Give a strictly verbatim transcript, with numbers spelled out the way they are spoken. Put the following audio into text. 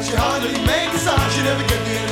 When she hardly makes a sound, she never get the